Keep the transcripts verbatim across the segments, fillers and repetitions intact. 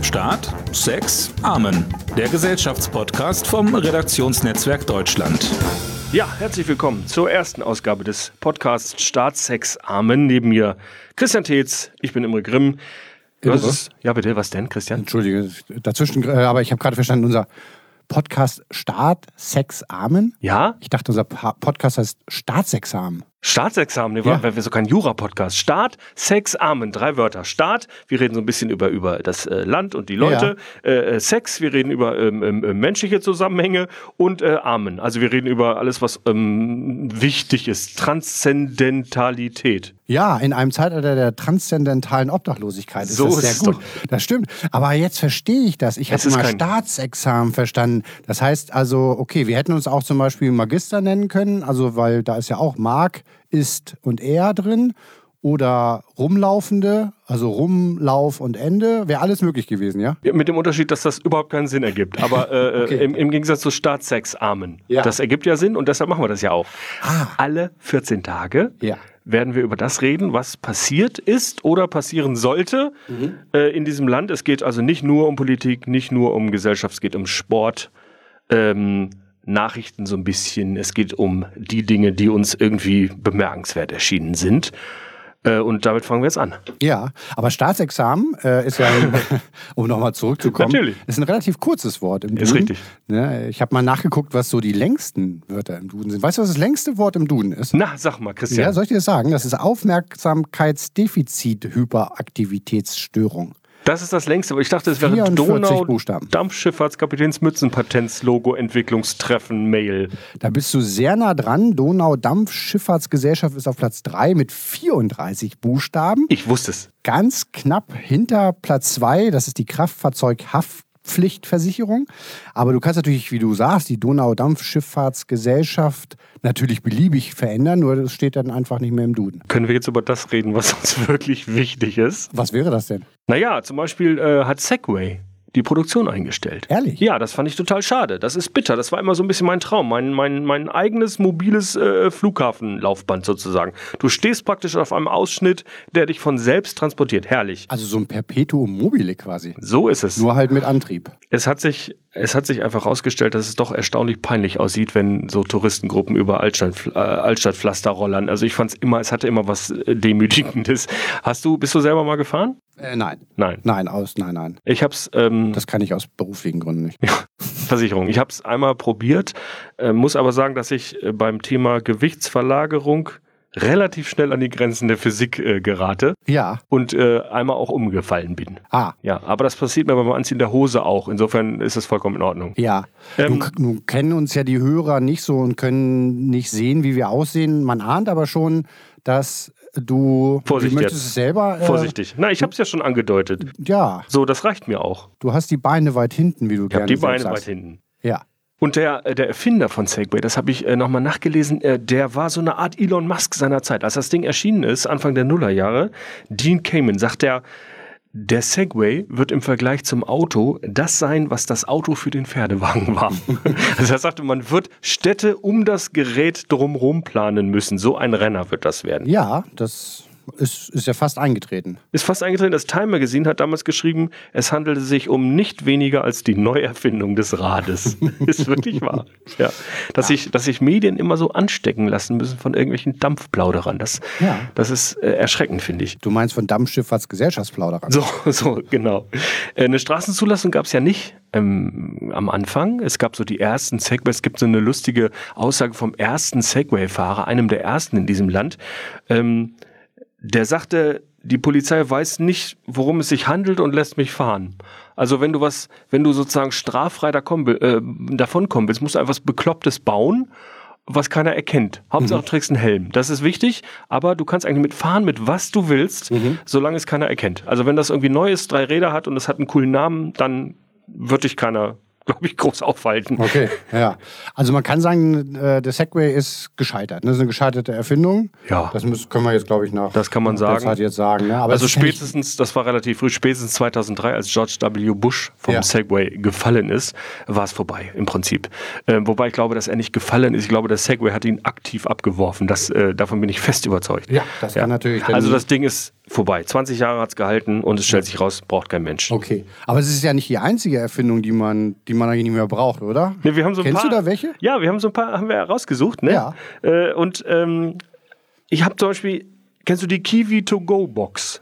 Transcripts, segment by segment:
Staat, Sex, Amen. Der Gesellschaftspodcast vom Redaktionsnetzwerk Deutschland. Ja, herzlich willkommen zur ersten Ausgabe des Podcasts Staat, Sex, Amen. Neben mir Christian Tetz, ich bin Imre Grimm. Was ist, ja bitte, was denn, Christian? Entschuldige, dazwischen, äh, aber ich habe gerade verstanden, unser Podcast Staat, Sex, Amen? Ja? Ich dachte, unser pa- Podcast heißt Staatsexamen. Staatsexamen, ne, Ja. war ja. so kein Jura-Podcast. Staat, Sex, Amen, drei Wörter. Staat, wir reden so ein bisschen über, über das äh, Land und die Leute. Ja. Äh, Sex, wir reden über ähm, ähm, menschliche Zusammenhänge. Und äh, Amen, also wir reden über alles, was ähm, wichtig ist. Transzendentalität. Ja, in einem Zeitalter der transzendentalen Obdachlosigkeit ist So das ist sehr es gut. doch. Das stimmt. Aber jetzt verstehe ich das. Ich Es habe ist immer kein- Staatsexamen verstanden. Das heißt also, okay, wir hätten uns auch zum Beispiel Magister nennen können, also weil da ist ja auch Mark, ist und er drin. Oder Rumlaufende, also Rumlauf und Ende, wäre alles möglich gewesen, ja? Ja, mit dem Unterschied, dass das überhaupt keinen Sinn ergibt. Aber äh, Okay. im, im Gegensatz zu Staat, Sex, Amen. Ja. Das ergibt ja Sinn und deshalb machen wir das ja auch. Ah. Alle vierzehn Tage Ja. werden wir über das reden, was passiert ist oder passieren sollte Mhm. äh, in diesem Land. Es geht also nicht nur um Politik, nicht nur um Gesellschaft, es geht um Sport, ähm, Nachrichten so ein bisschen. Es geht um die Dinge, die uns irgendwie bemerkenswert erschienen sind. Äh, und damit fangen wir jetzt an. Ja, aber Staatsexamen äh, ist ja, ein, um nochmal zurückzukommen, Natürlich. ist ein relativ kurzes Wort im Duden. Ist richtig. Ne, ich habe mal nachgeguckt, was so die längsten Wörter im Duden sind. Weißt du, was das längste Wort im Duden ist? Na, sag mal, Christian. Ja, soll ich dir das sagen? Das ist Aufmerksamkeitsdefizit-Hyperaktivitätsstörung. Das ist das längste, aber ich dachte, es wäre vierundvierzig Donau Buchstaben. Dampfschifffahrtskapitäns Mützenpatents-Logo Entwicklungstreffen Mail. Da bist du sehr nah dran. Donau-Dampfschifffahrtsgesellschaft ist auf Platz drei mit vierunddreißig Buchstaben. Ich wusste es. Ganz knapp hinter Platz zwei, das ist die Kraftfahrzeughaftpflichtversicherung. Aber du kannst natürlich, wie du sagst, die Donau-Dampfschifffahrtsgesellschaft natürlich beliebig verändern, nur das steht dann einfach nicht mehr im Duden. Können wir jetzt über das reden, was uns wirklich wichtig ist? Was wäre das denn? Naja, zum Beispiel äh, hat Segway die Produktion eingestellt. Ehrlich? Ja, das fand ich total schade. Das ist bitter. Das war immer so ein bisschen mein Traum. Mein, mein, mein eigenes mobiles äh, Flughafenlaufband sozusagen. Du stehst praktisch auf einem Ausschnitt, der dich von selbst transportiert. Herrlich. Also so ein Perpetuum mobile quasi. So ist es. Nur halt mit Antrieb. Es hat sich, es hat sich einfach herausgestellt, dass es doch erstaunlich peinlich aussieht, wenn so Touristengruppen über Altstadt, äh, Altstadtpflaster rollern. Also ich fand es immer, es hatte immer was äh, Demütigendes. Hast du, bist du selber mal gefahren? Äh, nein. Nein. Nein, aus, nein, nein. Ich hab's, ähm, Das kann ich aus beruflichen Gründen nicht. Versicherung. Ich hab's einmal probiert, äh, muss aber sagen, dass ich äh, beim Thema Gewichtsverlagerung relativ schnell an die Grenzen der Physik äh, gerate Ja. und äh, einmal auch umgefallen bin. Ah. Ja, aber das passiert mir beim Anziehen der Hose auch. Insofern ist es vollkommen in Ordnung. Ja, Ähm, nun, nun kennen uns ja die Hörer nicht so und können nicht sehen, wie wir aussehen. Man ahnt aber schon, dass du, Vorsicht du möchtest jetzt. es selber. Äh, Vorsichtig. Na, ich hab's ja schon angedeutet. Ja, So, das reicht mir auch. du hast die Beine weit hinten, wie du Ich gerne habe die Beine selbst weit sagst. hinten. Ja. Und der, äh, der Erfinder von Segway, das habe ich äh, nochmal nachgelesen, äh, der war so eine Art Elon Musk seiner Zeit. Als das Ding erschienen ist, Anfang der Nullerjahre, Dean Kamen, sagt er, der Segway wird im Vergleich zum Auto das sein, was das Auto für den Pferdewagen war. Also er sagte, man wird Städte um das Gerät drumherum planen müssen. So ein Renner wird das werden. Ja, das ist, ist ja fast eingetreten. Ist fast eingetreten. Das Time Magazine hat damals geschrieben, es handelte sich um nicht weniger als die Neuerfindung des Rades. Ist wirklich wahr. Ja. Dass, sich, dass sich Medien immer so anstecken lassen müssen von irgendwelchen Dampfplauderern. Das, Ja. das ist äh, erschreckend, finde ich. Du meinst von Dampfschifffahrtsgesellschaftsplauderern. So, so, genau. Äh, eine Straßenzulassung gab es ja nicht ähm, am Anfang. Es gab so die ersten Segways. Es gibt so eine lustige Aussage vom ersten Segway-Fahrer, einem der ersten in diesem Land. Ähm, Der sagte, die Polizei weiß nicht, worum es sich handelt und lässt mich fahren. Also wenn du was, wenn du sozusagen straffrei da kommen, äh, davon kommen willst, musst du einfach was Beklopptes bauen, was keiner erkennt. Hauptsache du trägst einen Helm. Das ist wichtig, aber du kannst eigentlich mitfahren, mit was du willst, mhm. solange es keiner erkennt. Also wenn das irgendwie neu ist, drei Räder hat und es hat einen coolen Namen, dann wird dich keiner glaube ich, groß aufhalten. Okay, ja. Also man kann sagen, äh, der Segway ist gescheitert. Das ist eine gescheiterte Erfindung. Ja. Das müssen, können wir jetzt, glaube ich, nach Das kann man nach der sagen. Zeit jetzt sagen. Ne? Aber Also es ist ja nicht- spätestens, das war relativ früh, spätestens zweitausenddrei, als George W. Bush vom Ja. Segway gefallen ist, war es vorbei im Prinzip. Ähm, wobei ich glaube, dass er nicht gefallen ist. Ich glaube, der Segway hat ihn aktiv abgeworfen. Das, äh, davon bin ich fest überzeugt. Ja, das kann natürlich dann- Also das Ding ist vorbei. zwanzig Jahre hat es gehalten und es stellt sich raus, braucht kein Mensch. Okay. Aber es ist ja nicht die einzige Erfindung, die man, die man eigentlich nicht mehr braucht, oder? Ne, wir haben so ein Kennst paar, du da welche? Ja, wir haben so ein paar, haben wir rausgesucht. Ne? Ja. Äh, und ähm, ich habe zum Beispiel, kennst du die Kiwi To Go Box?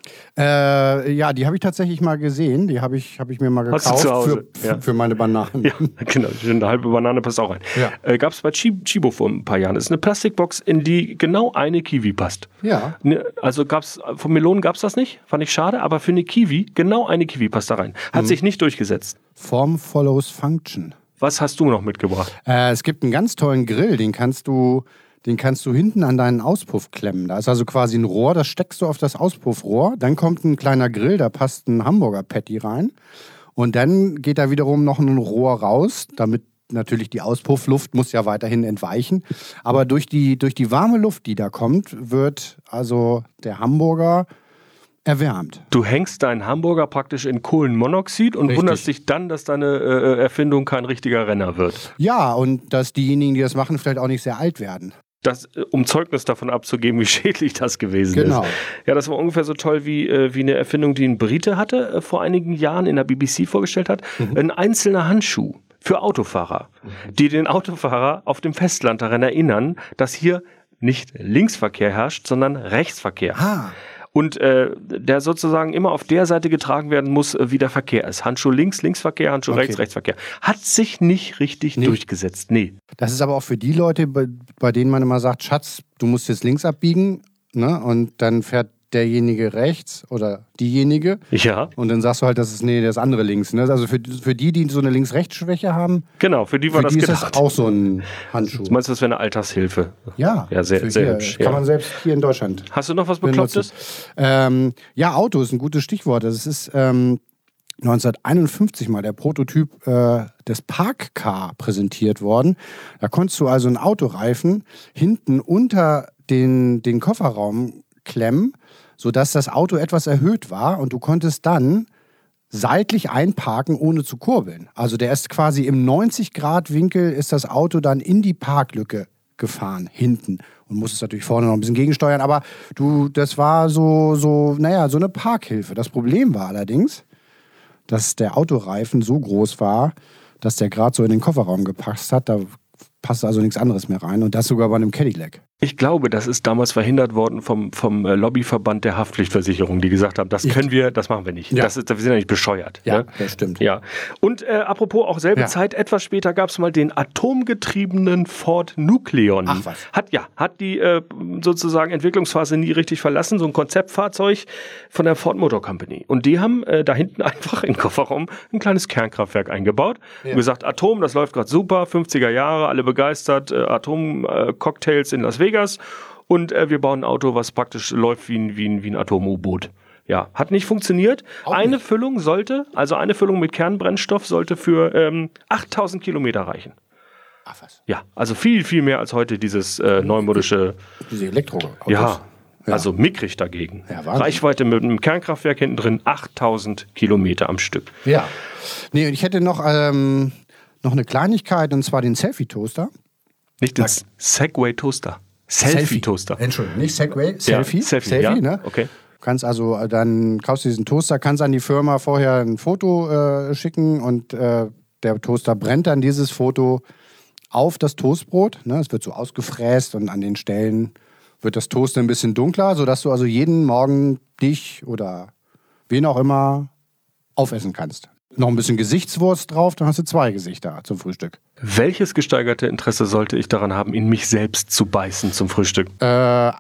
Äh, ja, die habe ich tatsächlich mal gesehen. Die habe ich, hab ich mir mal Hast du gekauft zu Hause? für, Ja. für meine Bananen. Ja, genau. Eine halbe Banane passt auch rein. Ja. Äh, Gab es bei Chi- Chibo vor ein paar Jahren. Das ist eine Plastikbox, in die genau eine Kiwi passt. Ja. Ne, also gab's, von Melonen gab es das nicht, fand ich schade, aber für eine Kiwi, genau eine Kiwi passt da rein. Hat sich nicht durchgesetzt. Form follows Function. Was hast du noch mitgebracht? Äh, es gibt einen ganz tollen Grill, den kannst du, den kannst du hinten an deinen Auspuff klemmen. Da ist also quasi ein Rohr, das steckst du auf das Auspuffrohr. Dann kommt ein kleiner Grill, da passt ein Hamburger Patty rein. Und dann geht da wiederum noch ein Rohr raus, damit natürlich die Auspuffluft muss ja weiterhin entweichen. Aber durch die, durch die warme Luft, die da kommt, wird also der Hamburger erwärmt. Du hängst deinen Hamburger praktisch in Kohlenmonoxid und Richtig. wunderst dich dann, dass deine äh, Erfindung kein richtiger Renner wird. Ja, und dass diejenigen, die das machen, vielleicht auch nicht sehr alt werden. Das, äh, um Zeugnis davon abzugeben, wie schädlich das gewesen Genau. ist. Ja, das war ungefähr so toll wie, äh, wie eine Erfindung, die ein Brite hatte, äh, vor einigen Jahren in der B B C vorgestellt hat. Mhm. Ein einzelner Handschuh für Autofahrer, die den Autofahrer auf dem Festland daran erinnern, dass hier nicht Linksverkehr herrscht, sondern Rechtsverkehr. Ah. Und äh, der sozusagen immer auf der Seite getragen werden muss, äh, wie der Verkehr ist. Handschuh links, Linksverkehr, Handschuh Okay. rechts, Rechtsverkehr. Hat sich nicht richtig Nee. durchgesetzt. Nee. Das ist aber auch für die Leute, bei, bei denen man immer sagt, Schatz, du musst jetzt links abbiegen, ne? Und dann fährt derjenige rechts oder diejenige. Ja, Und dann sagst du halt, das ist nee, das andere links. Ne? Also für, für die, die so eine Links-Rechts-Schwäche haben, genau, für die war für das die ist gedacht. das auch so ein Handschuh. Du meinst, das wäre eine Altershilfe? Ja, Ja, sehr, für sehr hier, hübsch. Kann Ja. man selbst hier in Deutschland Hast du noch was benutzen. Beklopptes? Ähm, ja, Auto ist ein gutes Stichwort. Das ist ähm, neunzehnhunderteinundfünfzig mal der Prototyp äh, des Parkcar präsentiert worden. Da konntest du also einen Autoreifen hinten unter den, den Kofferraum klemmen, sodass das Auto etwas erhöht war und du konntest dann seitlich einparken, ohne zu kurbeln. Also der ist quasi im neunzig Grad Winkel ist das Auto dann in die Parklücke gefahren, hinten. Und musstest natürlich vorne noch ein bisschen gegensteuern. Aber du, das war so, so, naja, so eine Parkhilfe. Das Problem war allerdings, dass der Autoreifen so groß war, dass der gerade so in den Kofferraum gepasst hat. Da passte also nichts anderes mehr rein. Und das sogar bei einem Cadillac. Ich glaube, das ist damals verhindert worden vom, vom äh, Lobbyverband der Haftpflichtversicherung, die gesagt haben, das können wir, das machen wir nicht. Ja. Das ist, wir sind ja nicht bescheuert. Ja, ne? das stimmt. Ja. Und äh, apropos auch selbe Ja. Zeit, etwas später gab es mal den atomgetriebenen Ford Nucleon. Ach was. Hat ja, hat die äh, sozusagen Entwicklungsphase nie richtig verlassen, so ein Konzeptfahrzeug von der Ford Motor Company. Und die haben äh, da hinten einfach im Kofferraum ein kleines Kernkraftwerk eingebaut. Ja. Und gesagt, Atom, das läuft gerade super, fünfziger Jahre, alle begeistert, äh, Atom-Cocktails in Las Vegas. Und äh, wir bauen ein Auto, was praktisch läuft wie ein, wie ein, wie ein Atom-U-Boot. Ja, hat nicht funktioniert. Auch eine nicht. Füllung sollte, also eine Füllung mit Kernbrennstoff sollte für ähm, achttausend Kilometer reichen. Ach was. Ja, also viel, viel mehr als heute dieses äh, neumodische, Diese Elektroautos. ja, Ja. also mickrig dagegen. Ja, Wahnsinn. Reichweite mit einem Kernkraftwerk hinten drin, achttausend Kilometer am Stück. Ja. Nee, und ich hätte noch, ähm, noch eine Kleinigkeit, und zwar den Selfie-Toaster. Nicht den Segway-Toaster. Selfie-Toaster. Entschuldigung, nicht Segway, Selfie. Ja, Selfie, Selfie, ja. ne? Okay. Du kannst also, äh, dann kaufst du diesen Toaster, kannst an die Firma vorher ein Foto äh, schicken und äh, der Toaster brennt dann dieses Foto auf das Toastbrot. Ne? Es wird so ausgefräst und an den Stellen wird das Toast ein bisschen dunkler, sodass du also jeden Morgen dich oder wen auch immer aufessen kannst. Noch ein bisschen Gesichtswurst drauf, dann hast du zwei Gesichter zum Frühstück. Welches gesteigerte Interesse sollte ich daran haben, in mich selbst zu beißen zum Frühstück? Äh,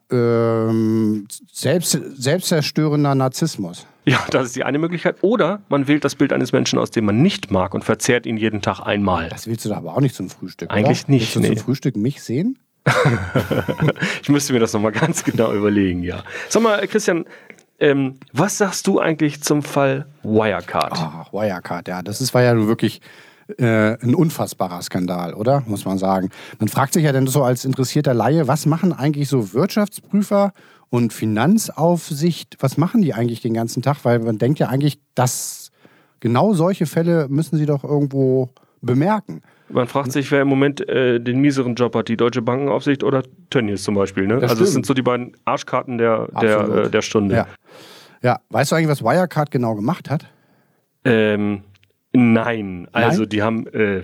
ähm, selbst, selbstzerstörender Narzissmus. Ja, das ist die eine Möglichkeit. Oder man wählt das Bild eines Menschen aus, den man nicht mag und verzehrt ihn jeden Tag einmal. Das willst du doch aber auch nicht zum Frühstück, Eigentlich oder? nicht, Willst du nee. zum Frühstück mich sehen? Ich müsste mir das nochmal ganz genau überlegen, ja. Sag mal, Christian, ähm, was sagst du eigentlich zum Fall Wirecard? Ach, Wirecard, ja. Das ist, war ja nun wirklich äh, ein unfassbarer Skandal, oder? Muss man sagen. Man fragt sich ja dann so als interessierter Laie, was machen eigentlich so Wirtschaftsprüfer und Finanzaufsicht, was machen die eigentlich den ganzen Tag? Weil man denkt ja eigentlich, dass genau solche Fälle müssen sie doch irgendwo bemerken. Man fragt sich, wer im Moment äh, den mieseren Job hat, die Deutsche Bankenaufsicht oder Tönnies zum Beispiel. Ne? Also es sind so die beiden Arschkarten der, der, äh, der Stunde. Ja. ja. Weißt du eigentlich, was Wirecard genau gemacht hat? Ähm, nein. Also Nein? die haben äh,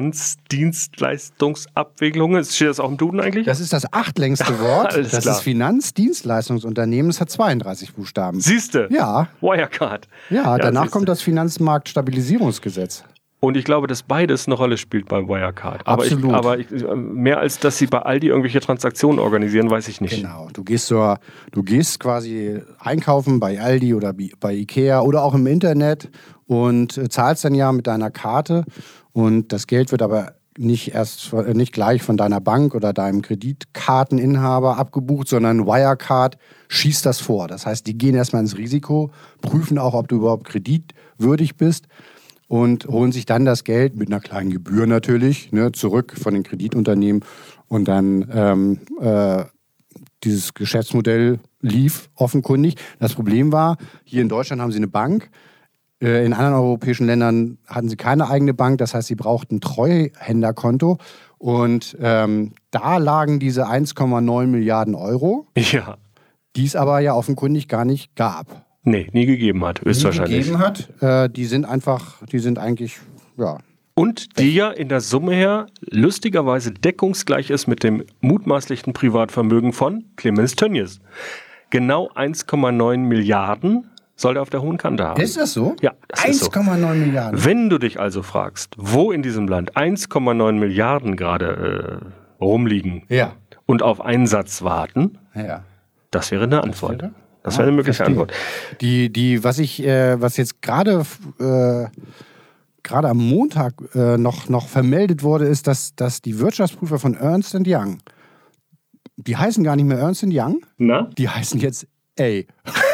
Finanzdienstleistungsabwicklungen. Steht das auch im Duden eigentlich? Das ist das achtlängste Wort. Alles das klar. ist Finanzdienstleistungsunternehmen. Es hat zweiunddreißig Buchstaben. Siehste? Ja. Wirecard. Ja, danach siehste. kommt das Finanzmarktstabilisierungsgesetz. Und ich glaube, dass beides eine Rolle spielt bei Wirecard. Aber, ich, Absolut. aber ich, mehr als dass sie bei Aldi irgendwelche Transaktionen organisieren, weiß ich nicht. Genau. Du gehst, zur, du gehst quasi einkaufen bei Aldi oder bei Ikea oder auch im Internet und zahlst dann ja mit deiner Karte. Und das Geld wird aber nicht erst nicht gleich von deiner Bank oder deinem Kreditkarteninhaber abgebucht, sondern Wirecard schießt das vor. Das heißt, die gehen erstmal ins Risiko, prüfen auch, ob du überhaupt kreditwürdig bist und holen sich dann das Geld mit einer kleinen Gebühr natürlich ne, zurück von den Kreditunternehmen. Und dann ähm, äh, dieses Geschäftsmodell lief offenkundig. Das Problem war, hier in Deutschland haben sie eine Bank. In anderen europäischen Ländern hatten sie keine eigene Bank, das heißt, sie brauchten ein Treuhänderkonto. Und ähm, da lagen diese eins Komma neun Milliarden Euro, Ja. die es aber ja offenkundig gar nicht gab. Nee, nie gegeben hat, höchstwahrscheinlich. gegeben hat. Äh, die sind einfach, die sind eigentlich, ja. Und die ja in der Summe her lustigerweise deckungsgleich ist mit dem mutmaßlichen Privatvermögen von Clemens Tönnies. Genau eins Komma neun Milliarden soll er auf der hohen Kante haben. Ist das so? Ja, das ist so. eins Komma neun Milliarden. Wenn du dich also fragst, wo in diesem Land eins Komma neun Milliarden gerade äh, rumliegen Ja. und auf Einsatz warten, ja. das wäre eine Antwort. wäre? Das wäre eine mögliche verstehe. Antwort. Die, die, was ich, äh, was jetzt gerade äh, gerade am Montag äh, noch, noch vermeldet wurde, ist, dass, dass die Wirtschaftsprüfer von Ernst and Young, die heißen gar nicht mehr Ernst and Young, Na? die heißen jetzt A.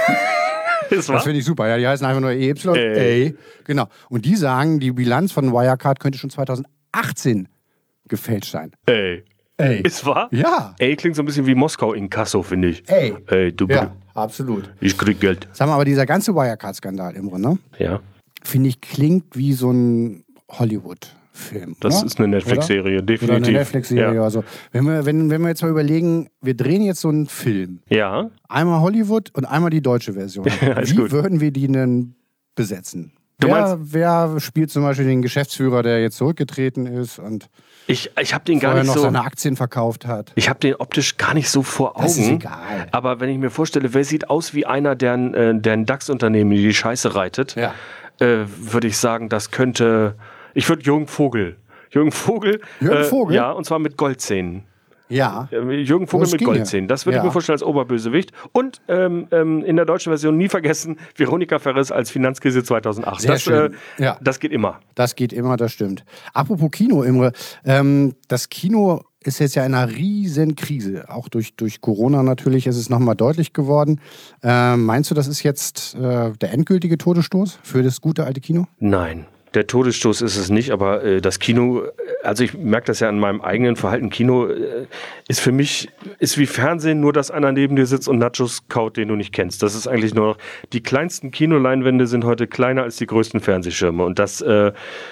Ist Das wahr? finde ich super, ja, die heißen einfach nur E Y. A. Genau. Und die sagen, die Bilanz von Wirecard könnte schon zweitausendachtzehn gefälscht sein. Ey. A. Ist wahr? Ja. Ey klingt so ein bisschen wie Moskau in Kasso, finde ich. Ey. Ey, du Ja, absolut. Ich krieg Geld. Sag mal, aber dieser ganze Wirecard-Skandal im Grunde, Ja. finde ich, klingt wie so ein Hollywood-Film. Das oder? ist eine Netflix-Serie, Oder definitiv. eine Netflix-Serie Ja. oder so. Wenn wir, wenn, wenn wir jetzt mal überlegen, wir drehen jetzt so einen Film. Ja. Einmal Hollywood und einmal die deutsche Version. Ja, ist Wie gut. würden wir die denn besetzen? Du Wer, wer spielt zum Beispiel den Geschäftsführer, der jetzt zurückgetreten ist und Ich, ich habe den gar vorher nicht noch so. seine Aktien verkauft hat? Ich habe den optisch gar nicht so vor Augen. Das ist egal. Aber wenn ich mir vorstelle, wer sieht aus wie einer, der ein, äh, der ein DAX-Unternehmen in die Scheiße reitet, Ja. äh, würde ich sagen, das könnte. Ich würde Jürgen Vogel. Jürgen Vogel. Jürgen äh, Vogel? Ja, und zwar mit Goldzähnen. Ja. Äh, Jürgen Vogel Das mit ginge. Goldzähnen. Das würde Ja. ich mir vorstellen als Oberbösewicht. Und ähm, ähm, in der deutschen Version nie vergessen, Veronika Ferres als Finanzkrise zweitausendacht. Sehr das, schön. Äh, Ja. das geht immer. Das geht immer, das stimmt. Apropos Kino, Imre, ähm, das Kino ist jetzt ja in einer riesen Krise. Auch durch, durch Corona natürlich ist es nochmal deutlich geworden. Ähm, meinst du, das ist jetzt äh, der endgültige Todesstoß für das gute alte Kino? Nein. Der Todesstoß ist es nicht, aber äh, das Kino, also ich merke das ja an meinem eigenen Verhalten, Kino äh, ist für mich, ist wie Fernsehen, nur dass einer neben dir sitzt und Nachos kaut, den du nicht kennst. Das ist eigentlich nur noch, die kleinsten Kinoleinwände sind heute kleiner als die größten Fernsehschirme und das, äh,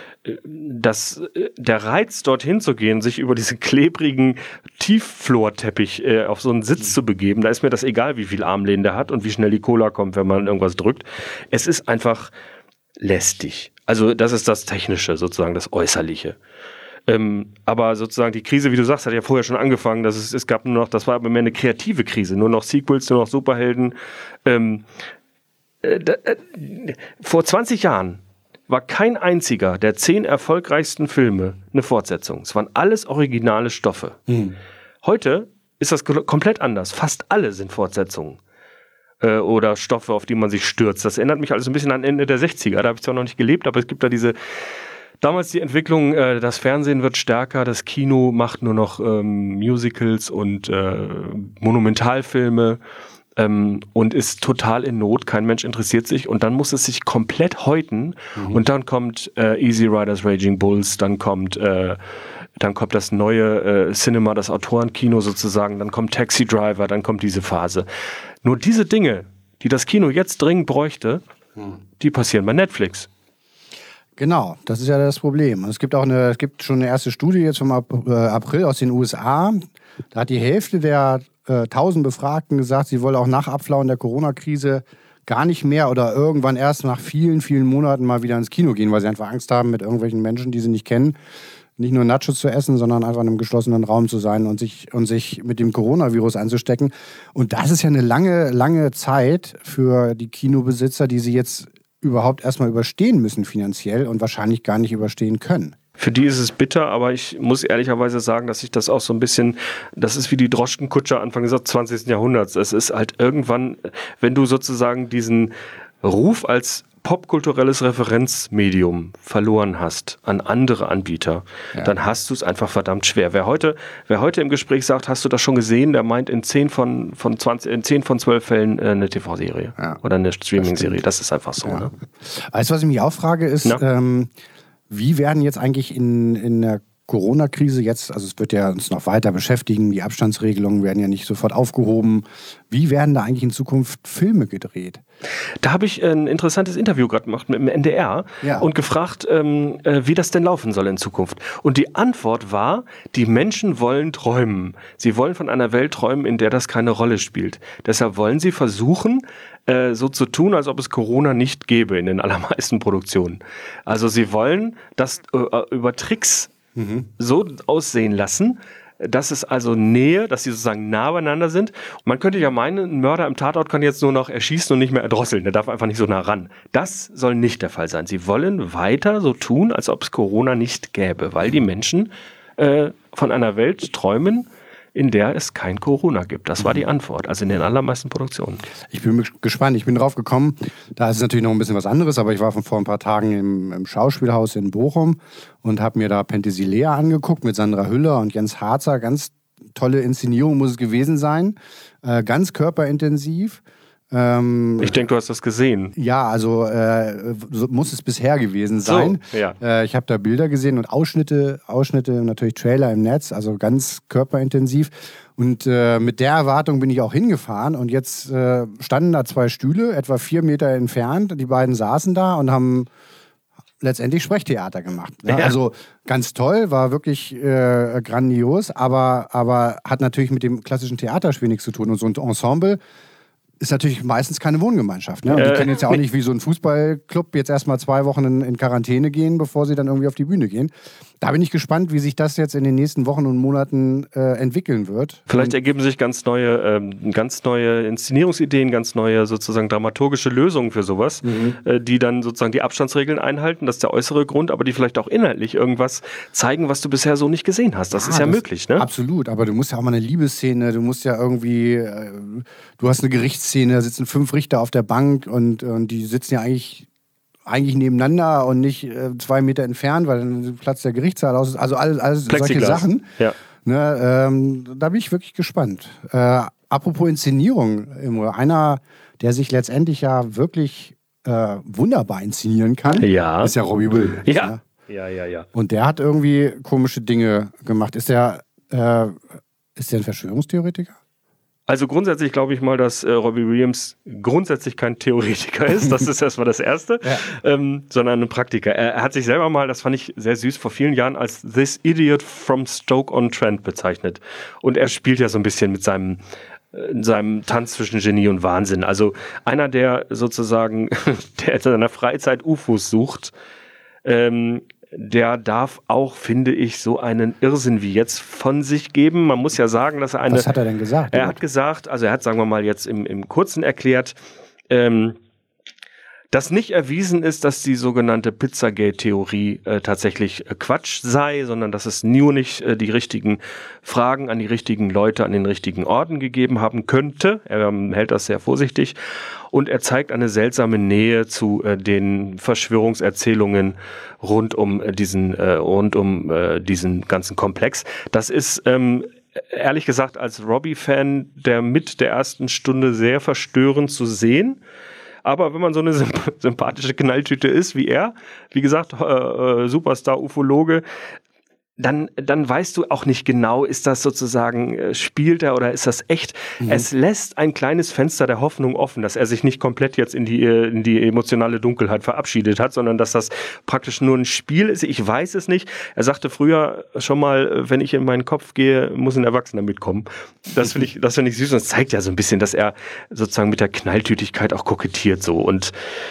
das, äh, der Reiz dorthin zu gehen, sich über diesen klebrigen Tiefflorteppich äh, auf so einen Sitz zu begeben, da ist mir das egal, wie viel Armlehnen der hat und wie schnell die Cola kommt, wenn man irgendwas drückt. Es ist einfach lästig. Also das ist das Technische, sozusagen das Äußerliche. Ähm, aber sozusagen die Krise, wie du sagst, hat ja vorher schon angefangen. Dass es, es gab nur noch, das war aber mehr eine kreative Krise, nur noch Sequels, nur noch Superhelden. Ähm, äh, da, äh, vor zwanzig Jahren war kein einziger der zehn erfolgreichsten Filme eine Fortsetzung. Es waren alles originale Stoffe. Hm. Heute ist das komplett anders. Fast alle sind Fortsetzungen. Oder Stoffe, auf die man sich stürzt. Das erinnert mich alles ein bisschen an Ende der sechziger. Da habe ich zwar noch nicht gelebt, aber es gibt da diese, damals die Entwicklung, äh, das Fernsehen wird stärker, das Kino macht nur noch ähm, Musicals und äh, Monumentalfilme ähm, und ist total in Not, kein Mensch interessiert sich und dann muss es sich komplett häuten mhm. und dann kommt äh, Easy Riders Raging Bulls, dann kommt äh, dann kommt das neue äh, Cinema, das Autorenkino sozusagen, dann kommt Taxi Driver, dann kommt diese Phase. Nur diese Dinge, die das Kino jetzt dringend bräuchte, mhm. die passieren bei Netflix. Genau, das ist ja das Problem. Und es gibt auch eine, es gibt schon eine erste Studie jetzt vom April aus den U S A. Da hat die Hälfte der äh, tausend Befragten gesagt, sie wollen auch nach Abflauen der Corona-Krise gar nicht mehr oder irgendwann erst nach vielen, vielen Monaten mal wieder ins Kino gehen, weil sie einfach Angst haben, mit irgendwelchen Menschen, die sie nicht kennen, nicht nur Nachos zu essen, sondern einfach in einem geschlossenen Raum zu sein und sich, und sich mit dem Coronavirus anzustecken. Und das ist ja eine lange, lange Zeit für die Kinobesitzer, die sie jetzt überhaupt erstmal überstehen müssen finanziell und wahrscheinlich gar nicht überstehen können. Für die ist es bitter, aber ich muss ehrlicherweise sagen, dass ich das auch so ein bisschen, das ist wie die Droschkenkutscher Anfang des zwanzigsten Jahrhunderts. Es ist halt irgendwann, wenn du sozusagen diesen Ruf als popkulturelles Referenzmedium verloren hast an andere Anbieter, ja. dann hast du es einfach verdammt schwer. Wer heute, wer heute im Gespräch sagt, hast du das schon gesehen, der meint in zehn von, von zwanzig, in zehn von zwölf Fällen äh, eine T V-Serie ja. oder eine Streaming-Serie. Das, das ist einfach so. Ja. Ne? Weißt du, was ich mich auch frage, ist, ähm, wie werden jetzt eigentlich in, in der Corona-Krise jetzt, also es wird ja uns noch weiter beschäftigen, die Abstandsregelungen werden ja nicht sofort aufgehoben. Wie werden da eigentlich in Zukunft Filme gedreht? Da habe ich ein interessantes Interview gerade gemacht mit dem N D R ja. und gefragt, ähm, äh, wie das denn laufen soll in Zukunft. Und die Antwort war, die Menschen wollen träumen. Sie wollen von einer Welt träumen, in der das keine Rolle spielt. Deshalb wollen sie versuchen, äh, so zu tun, als ob es Corona nicht gäbe in den allermeisten Produktionen. Also sie wollen das äh, über Tricks Mhm. so aussehen lassen, dass es also Nähe, dass sie sozusagen nah beieinander sind. Und man könnte ja meinen, ein Mörder im Tatort kann jetzt nur noch erschießen und nicht mehr erdrosseln. Der darf einfach nicht so nah ran. Das soll nicht der Fall sein. Sie wollen weiter so tun, als ob es Corona nicht gäbe, weil die Menschen äh, von einer Welt träumen, in der es kein Corona gibt. Das war die Antwort, also in den allermeisten Produktionen. Ich bin gespannt, ich bin drauf gekommen, da ist es natürlich noch ein bisschen was anderes, aber ich war von vor ein paar Tagen im, im Schauspielhaus in Bochum und habe mir da Penthesilea angeguckt mit Sandra Hüller und Jens Harzer. Ganz tolle Inszenierung muss es gewesen sein, äh, ganz körperintensiv. Ähm, ich denke, du hast das gesehen. Ja, also äh, so muss es bisher gewesen sein. So, ja. äh, ich habe da Bilder gesehen und Ausschnitte, Ausschnitte, natürlich Trailer im Netz, also ganz körperintensiv. Und äh, mit der Erwartung bin ich auch hingefahren und jetzt äh, standen da zwei Stühle, etwa vier Meter entfernt. Die beiden saßen da und haben letztendlich Sprechtheater gemacht. Ja, ja. Also ganz toll, war wirklich äh, grandios, aber, aber hat natürlich mit dem klassischen Theaterspiel nichts zu tun. Und so ein Ensemble ist natürlich meistens keine Wohngemeinschaft. Ne? Und die äh, können jetzt ja auch nicht wie so ein Fußballclub jetzt erstmal zwei Wochen in, in Quarantäne gehen, bevor sie dann irgendwie auf die Bühne gehen. Da bin ich gespannt, wie sich das jetzt in den nächsten Wochen und Monaten äh, entwickeln wird. Vielleicht und ergeben sich ganz neue, ähm, ganz neue Inszenierungsideen, ganz neue sozusagen dramaturgische Lösungen für sowas, mhm. äh, die dann sozusagen die Abstandsregeln einhalten, das ist der äußere Grund, aber die vielleicht auch inhaltlich irgendwas zeigen, was du bisher so nicht gesehen hast. Das ja, ist ja das möglich, ne? Absolut, aber du musst ja auch mal eine Liebesszene, du musst ja irgendwie, äh, du hast eine Gerichtsszene, da sitzen fünf Richter auf der Bank und, und die sitzen ja eigentlich eigentlich nebeneinander und nicht äh, zwei Meter entfernt, weil dann Platz der Gerichtssaal aus ist. Also alles, alles solche Sachen. Ja. Ne, ähm, da bin ich wirklich gespannt. Äh, apropos Inszenierung, einer, der sich letztendlich ja wirklich äh, wunderbar inszenieren kann, ja. ist ja Robbie Williams. Ja. Ne? ja, ja, ja. Und der hat irgendwie komische Dinge gemacht. Ist der, äh, ist der ein Verschwörungstheoretiker? Also grundsätzlich glaube ich mal, dass äh, Robbie Williams grundsätzlich kein Theoretiker ist. Das ist erstmal das Erste, ja. ähm, sondern ein Praktiker. Er, er hat sich selber mal, das fand ich sehr süß, vor vielen Jahren als This Idiot from Stoke-on-Trent bezeichnet. Und er spielt ja so ein bisschen mit seinem in seinem Tanz zwischen Genie und Wahnsinn. Also einer, der sozusagen, der in seiner Freizeit U F Os sucht, ähm, der darf auch, finde ich, so einen Irrsinn wie jetzt von sich geben. Man muss ja sagen, dass er eine... Was hat er denn gesagt? Er hat gesagt, also er hat, sagen wir mal, jetzt im, im Kurzen erklärt, ähm, dass nicht erwiesen ist, dass die sogenannte Pizzagate-Theorie äh, tatsächlich äh, Quatsch sei, sondern dass es nur nicht äh, die richtigen Fragen an die richtigen Leute an den richtigen Orten gegeben haben könnte. Er ähm, hält das sehr vorsichtig. Und er zeigt eine seltsame Nähe zu äh, den Verschwörungserzählungen rund um äh, diesen äh, rund um äh, diesen ganzen Komplex. Das ist ähm, ehrlich gesagt als Robbie-Fan der mit der ersten Stunde sehr verstörend zu sehen. Aber wenn man so eine sympathische Knalltüte ist wie er, wie gesagt, äh, Superstar-Ufologe, dann, dann weißt du auch nicht genau, ist das sozusagen, spielt er oder ist das echt? Mhm. Es lässt ein kleines Fenster der Hoffnung offen, dass er sich nicht komplett jetzt in die, in die emotionale Dunkelheit verabschiedet hat, sondern dass das praktisch nur ein Spiel ist. Ich weiß es nicht. Er sagte früher schon mal, wenn ich in meinen Kopf gehe, muss ein Erwachsener mitkommen. Das finde ich, das finde ich süß und das zeigt ja so ein bisschen, dass er sozusagen mit der Knalltütigkeit auch kokettiert so und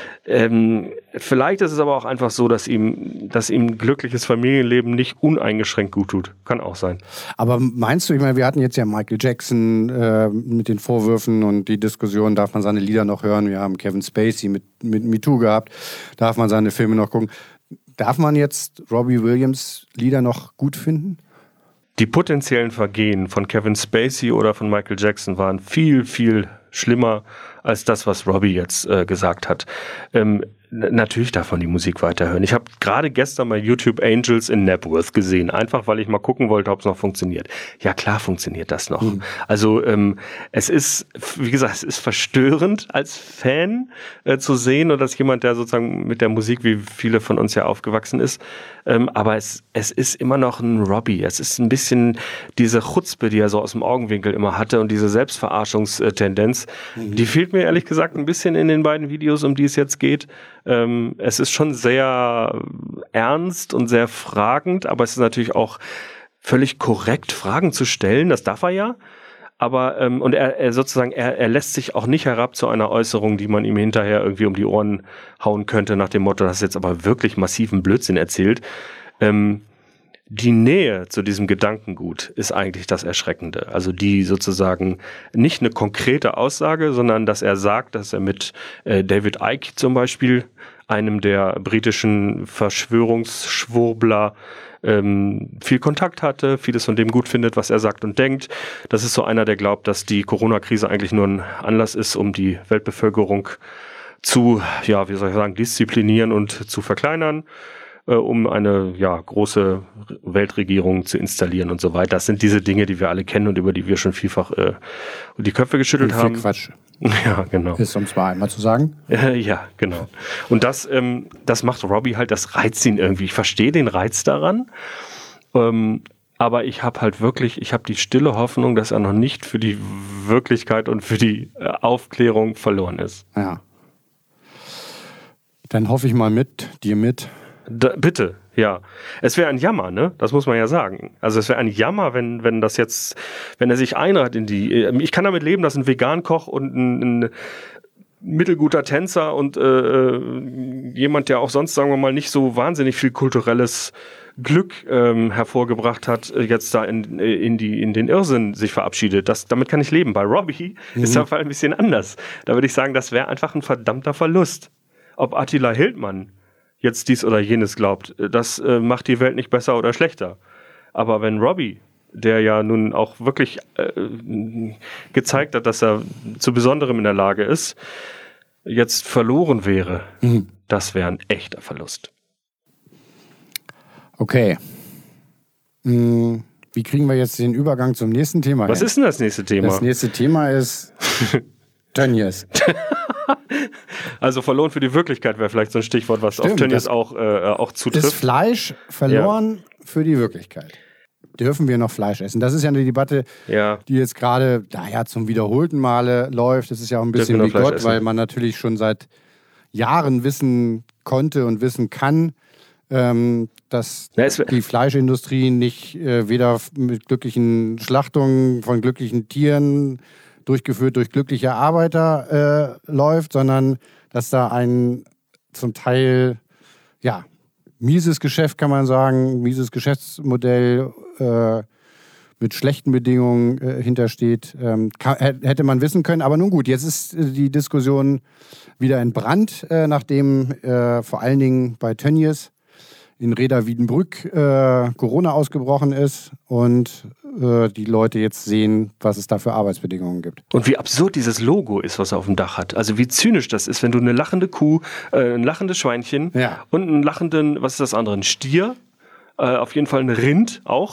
Ähm, vielleicht ist es aber auch einfach so, dass ihm, dass ihm glückliches Familienleben nicht uneingeschränkt gut tut. Kann auch sein. Aber meinst du, ich meine, wir hatten jetzt ja Michael Jackson äh, mit den Vorwürfen und die Diskussion, darf man seine Lieder noch hören? Wir haben Kevin Spacey mit, mit MeToo gehabt. Darf man seine Filme noch gucken? Darf man jetzt Robbie Williams Lieder noch gut finden? Die potenziellen Vergehen von Kevin Spacey oder von Michael Jackson waren viel, viel schlimmer als das, was Robbie jetzt äh, gesagt hat. Ähm, n- natürlich darf man die Musik weiterhören. Ich habe gerade gestern mal YouTube Angels in Napworth gesehen, einfach weil ich mal gucken wollte, ob es noch funktioniert. Ja klar funktioniert das noch. Mhm. Also ähm, es ist, wie gesagt, es ist verstörend als Fan äh, zu sehen und als jemand, der sozusagen mit der Musik, wie viele von uns ja aufgewachsen ist, ähm, aber es, es ist immer noch ein Robbie. Es ist ein bisschen diese Chutzpe, die er so aus dem Augenwinkel immer hatte und diese Selbstverarschungstendenz, mhm. die fehlt mir ehrlich gesagt ein bisschen in den beiden Videos, um die es jetzt geht. Ähm, es ist schon sehr ernst und sehr fragend, aber es ist natürlich auch völlig korrekt, Fragen zu stellen. Das darf er ja. Aber, ähm, und er, er sozusagen, er, er lässt sich auch nicht herab zu einer Äußerung, die man ihm hinterher irgendwie um die Ohren hauen könnte, nach dem Motto, das ist jetzt aber wirklich massiven Blödsinn erzählt. Ähm, Die Nähe zu diesem Gedankengut ist eigentlich das Erschreckende. Also die sozusagen nicht eine konkrete Aussage, sondern dass er sagt, dass er mit äh, David Icke zum Beispiel, einem der britischen Verschwörungsschwurbler, ähm, viel Kontakt hatte, vieles von dem gut findet, was er sagt und denkt. Das ist so einer, der glaubt, dass die Corona-Krise eigentlich nur ein Anlass ist, um die Weltbevölkerung zu, ja, wie soll ich sagen, disziplinieren und zu verkleinern, um eine ja große Weltregierung zu installieren und so weiter. Das sind diese Dinge, die wir alle kennen und über die wir schon vielfach äh, die Köpfe geschüttelt viel haben. Quatsch. Ja, genau. Ist um zwar einmal zu sagen. Äh, ja, genau. Und das, ähm, das macht Robbie halt, das reizt ihn irgendwie. Ich verstehe den Reiz daran, ähm, aber ich habe halt wirklich, ich habe die stille Hoffnung, dass er noch nicht für die Wirklichkeit und für die äh, Aufklärung verloren ist. Ja. Dann hoffe ich mal mit, dir mit. Da, bitte, ja. Es wäre ein Jammer, ne? Das muss man ja sagen. Also es wäre ein Jammer, wenn, wenn das jetzt, wenn er sich einreiht in die. Ich kann damit leben, dass ein Vegan-Koch und ein, ein mittelguter Tänzer und äh, jemand, der auch sonst, sagen wir mal, nicht so wahnsinnig viel kulturelles Glück ähm, hervorgebracht hat, jetzt da in, in, die, in den Irrsinn sich verabschiedet. Das, damit kann ich leben. Bei Robbie mhm. ist der Fall ein bisschen anders. Da würde ich sagen, das wäre einfach ein verdammter Verlust. Ob Attila Hildmann jetzt dies oder jenes glaubt, das äh, macht die Welt nicht besser oder schlechter. Aber wenn Robbie, der ja nun auch wirklich äh, gezeigt hat, dass er zu Besonderem in der Lage ist, jetzt verloren wäre, mhm. das wäre ein echter Verlust. Okay. Hm, wie kriegen wir jetzt den Übergang zum nächsten Thema Was hin? ist denn das nächste Thema? Das nächste Thema ist Tönnies. Also verloren für die Wirklichkeit wäre vielleicht so ein Stichwort, was Stimmt, auf Tönnies auch, äh, auch zutrifft. Ist Fleisch verloren ja. für die Wirklichkeit? Dürfen wir noch Fleisch essen? Das ist ja eine Debatte, ja. die jetzt gerade naja, zum wiederholten Male läuft. Das ist ja auch ein bisschen wie Gott, essen? Weil man natürlich schon seit Jahren wissen konnte und wissen kann, ähm, dass ja, die Fleischindustrie nicht äh, weder mit glücklichen Schlachtungen von glücklichen Tieren durchgeführt durch glückliche Arbeiter äh, läuft, sondern dass da ein zum Teil ja, mieses Geschäft, kann man sagen, mieses Geschäftsmodell äh, mit schlechten Bedingungen äh, hintersteht, ähm, kann, hätte man wissen können. Aber nun gut, jetzt ist äh, die Diskussion wieder entbrannt, äh, nachdem äh, vor allen Dingen bei Tönnies in Reda-Wiedenbrück äh, Corona ausgebrochen ist und äh, die Leute jetzt sehen, was es da für Arbeitsbedingungen gibt. Und wie absurd dieses Logo ist, was er auf dem Dach hat. Also wie zynisch das ist, wenn du eine lachende Kuh, äh, ein lachendes Schweinchen ja. und einen lachenden, was ist das andere, ein Stier, äh, auf jeden Fall ein Rind auch,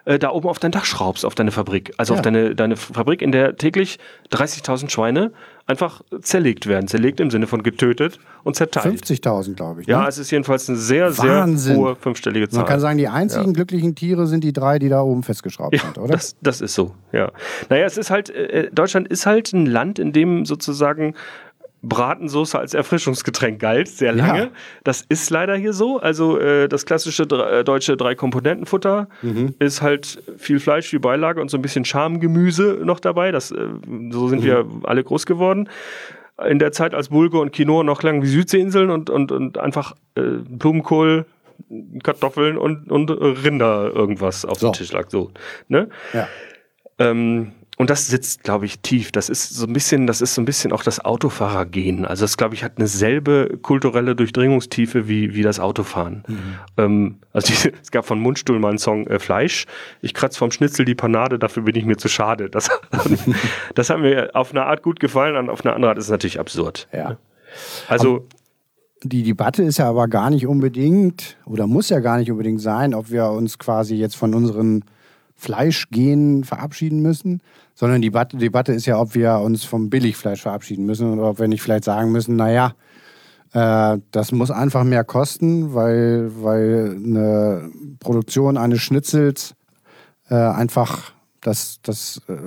äh, da oben auf dein Dach schraubst, auf deine Fabrik. Also Ja. auf deine, deine Fabrik, in der täglich dreißigtausend Schweine einfach zerlegt werden. Zerlegt im Sinne von getötet und zerteilt. fünfzigtausend, glaube ich. Ne? Ja, es ist jedenfalls eine sehr, Wahnsinn. sehr hohe fünfstellige Zahl. Man kann sagen, die einzigen Ja. glücklichen Tiere sind die drei, die da oben festgeschraubt Ja, sind, oder? das, das ist so, ja. Naja, es ist halt, äh, Deutschland ist halt ein Land, in dem sozusagen Bratensoße als Erfrischungsgetränk galt, sehr lange. Ja. Das ist leider hier so. Also äh, das klassische dr- äh, deutsche Drei-Komponenten-Futter Mhm. ist halt viel Fleisch, viel Beilage und so ein bisschen Schamgemüse noch dabei. Das, äh, so sind Mhm. wir alle groß geworden. In der Zeit, als Bulgur und Quinoa noch lang wie Südseeinseln und, und, und einfach äh, Blumenkohl, Kartoffeln und, und Rinder irgendwas auf So. dem Tisch lag. So, ne? Ja. Ähm, und das sitzt, glaube ich, tief. Das ist so ein bisschen, das ist so ein bisschen auch das Autofahrergen. Also das, glaube ich, hat eine selbe kulturelle Durchdringungstiefe wie, wie das Autofahren. Mhm. Ähm, also die, es gab von Mundstuhl mal einen Song äh, Fleisch. Ich kratze vom Schnitzel die Panade, dafür bin ich mir zu schade. Das, das hat mir auf eine Art gut gefallen, und auf eine andere Art ist es natürlich absurd. Ja. Also Die Debatte ist ja aber gar nicht unbedingt oder muss ja gar nicht unbedingt sein, ob wir uns quasi jetzt von unseren Fleischgenen verabschieden müssen, sondern die Debatte, Debatte ist ja, ob wir uns vom Billigfleisch verabschieden müssen oder ob wir nicht vielleicht sagen müssen, naja, äh, das muss einfach mehr kosten, weil, weil eine Produktion eines Schnitzels äh, einfach das, das äh,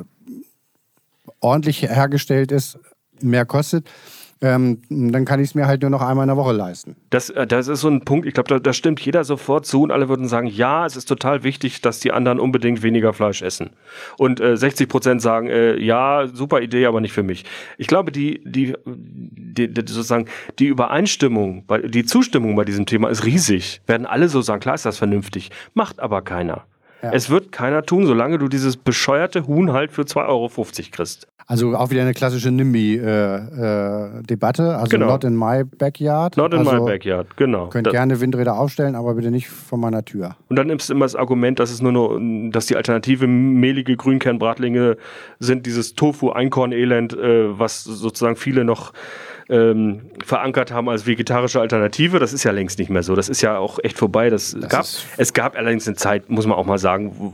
ordentlich hergestellt ist, mehr kostet. Ähm, dann kann ich es mir halt nur noch einmal in der Woche leisten. Das, äh, das ist so ein Punkt, ich glaube, da, da stimmt jeder sofort zu und alle würden sagen, ja, es ist total wichtig, dass die anderen unbedingt weniger Fleisch essen. Und äh, sechzig Prozent sagen, äh, ja, super Idee, aber nicht für mich. Ich glaube, die, die, die, die sozusagen die Übereinstimmung, bei, die Zustimmung bei diesem Thema ist riesig. Werden alle so sagen, klar ist das vernünftig, macht aber keiner. Ja. Es wird keiner tun, solange du dieses bescheuerte Huhn halt für zwei Euro fünfzig kriegst. Also auch wieder eine klassische NIMBY-Debatte. Äh, äh, also Genau. not in my backyard. Not in also my backyard, genau. Könnt Da- gerne Windräder aufstellen, aber bitte nicht vor meiner Tür. Und dann nimmst du immer das Argument, dass es nur noch, dass die Alternative mehlige Grünkernbratlinge sind, dieses Tofu-Einkorn-Elend, äh, was sozusagen viele noch ähm, verankert haben als vegetarische Alternative. Das ist ja längst nicht mehr so. Das ist ja auch echt vorbei. Das Das gab, ist- es gab allerdings eine Zeit, muss man auch mal sagen, wo,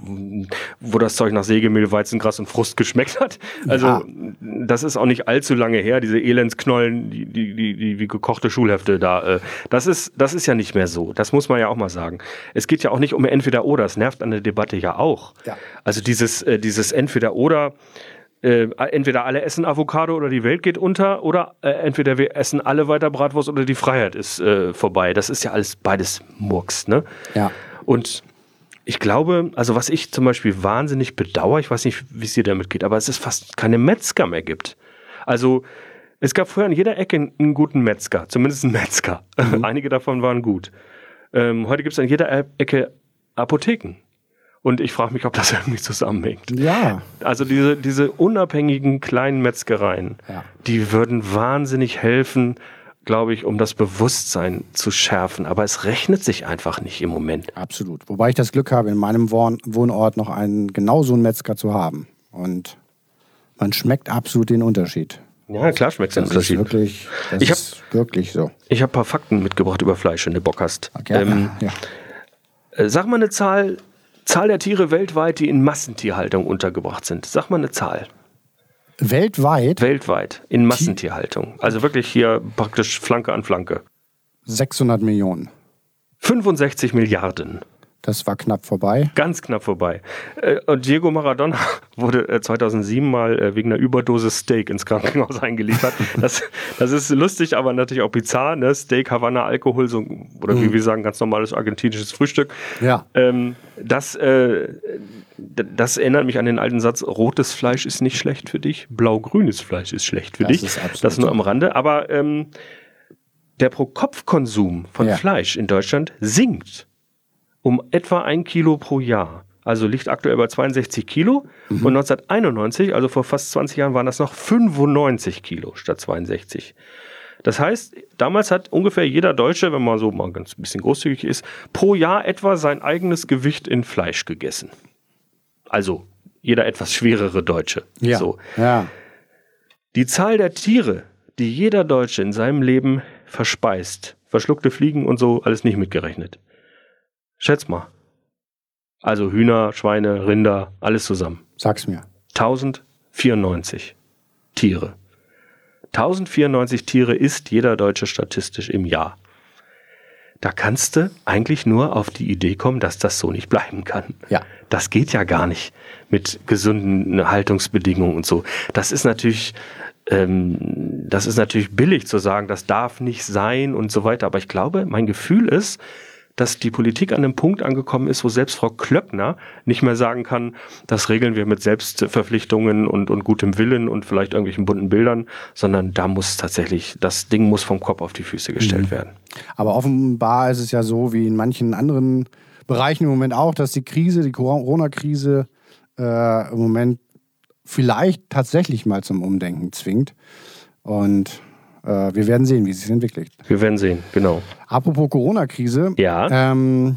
wo das Zeug nach Sägemehl, Weizengras und Frust geschmeckt hat. Also Ja. das ist auch nicht allzu lange her, diese Elendsknollen, die, die, die, die wie gekochte Schulhefte da. Äh, das ist, das ist ja nicht mehr so. Das muss man ja auch mal sagen. Es geht ja auch nicht um Entweder-Oder. Das nervt an der Debatte ja auch. Ja. Also dieses, äh, dieses Entweder-Oder, äh, entweder alle essen Avocado oder die Welt geht unter, oder äh, entweder wir essen alle weiter Bratwurst oder die Freiheit ist äh, vorbei. Das ist ja alles beides Murks, ne? Ja. Und ich glaube, also was ich zum Beispiel wahnsinnig bedauere, ich weiß nicht, wie es dir damit geht, aber es ist fast keine Metzger mehr gibt. Also es gab früher an jeder Ecke einen guten Metzger, zumindest einen Metzger. Einige davon waren gut. Ähm, heute gibt es an jeder Ecke Apotheken. Und ich frage mich, ob das irgendwie zusammenhängt. Ja. Also diese, diese unabhängigen kleinen Metzgereien, Ja. die würden wahnsinnig helfen, glaube ich, um das Bewusstsein zu schärfen. Aber es rechnet sich einfach nicht im Moment. Absolut. Wobei ich das Glück habe, in meinem Wohn Wohnort noch einen genau so einen Metzger zu haben. Und man schmeckt absolut den Unterschied. Ja, klar schmeckt es den Das ist Unterschied. wirklich, das Ich hab- ist wirklich so. Ich habe ein paar Fakten mitgebracht über Fleisch, wenn du Bock hast. Okay. Ähm, ja. äh, sag mal eine Zahl, Zahl der Tiere weltweit, die in Massentierhaltung untergebracht sind. Sag mal eine Zahl. Weltweit Weltweit in Massentierhaltung. Also wirklich hier praktisch Flanke an Flanke. sechshundert Millionen. fünfundsechzig Milliarden. Das war knapp vorbei. Ganz knapp vorbei. Äh, Und Diego Maradona wurde äh, zweitausendsieben mal äh, wegen einer Überdosis Steak ins Krankenhaus eingeliefert. Das, das ist lustig, aber natürlich auch bizarr. Ne? Steak, Havanna, Alkohol, so, oder wie wir sagen, ganz normales argentinisches Frühstück. Ja. Ähm, das, äh, d- das erinnert mich an den alten Satz, rotes Fleisch ist nicht schlecht für dich, blau-grünes Fleisch ist schlecht für Das dich. ist absolut Das nur so. am Rande. Aber ähm, der Pro-Kopf-Konsum von Ja. Fleisch in Deutschland sinkt um etwa ein Kilo pro Jahr. Also liegt aktuell bei zweiundsechzig Kilo. Mhm. Und neunzehnhunderteinundneunzig, also vor fast zwanzig Jahren, waren das noch fünfundneunzig Kilo statt zweiundsechzig. Das heißt, damals hat ungefähr jeder Deutsche, wenn man so mal ganz ein bisschen großzügig ist, pro Jahr etwa sein eigenes Gewicht in Fleisch gegessen. Also jeder etwas schwerere Deutsche. Ja. So. Ja. Die Zahl der Tiere, die jeder Deutsche in seinem Leben verspeist, verschluckte Fliegen und so, alles nicht mitgerechnet. Schätz mal. Also Hühner, Schweine, Rinder, alles zusammen. Sag's mir. tausendvierundneunzig Tiere. tausendvierundneunzig Tiere isst jeder Deutsche statistisch im Jahr. Da kannst du eigentlich nur auf die Idee kommen, dass das so nicht bleiben kann. Ja. Das geht ja gar nicht mit gesunden Haltungsbedingungen und so. Das ist natürlich, ähm, das ist natürlich billig zu sagen, das darf nicht sein und so weiter. Aber ich glaube, mein Gefühl ist, dass die Politik an einem Punkt angekommen ist, wo selbst Frau Klöckner nicht mehr sagen kann, das regeln wir mit Selbstverpflichtungen und, und gutem Willen und vielleicht irgendwelchen bunten Bildern, sondern da muss tatsächlich, das Ding muss vom Kopf auf die Füße gestellt mhm. werden. Aber offenbar ist es ja so, wie in manchen anderen Bereichen im Moment auch, dass die Krise, die Corona-Krise äh, im Moment vielleicht tatsächlich mal zum Umdenken zwingt. Und äh, wir werden sehen, wie es sich entwickelt. Wir werden sehen, genau. Apropos Corona-Krise. Ja. Ähm,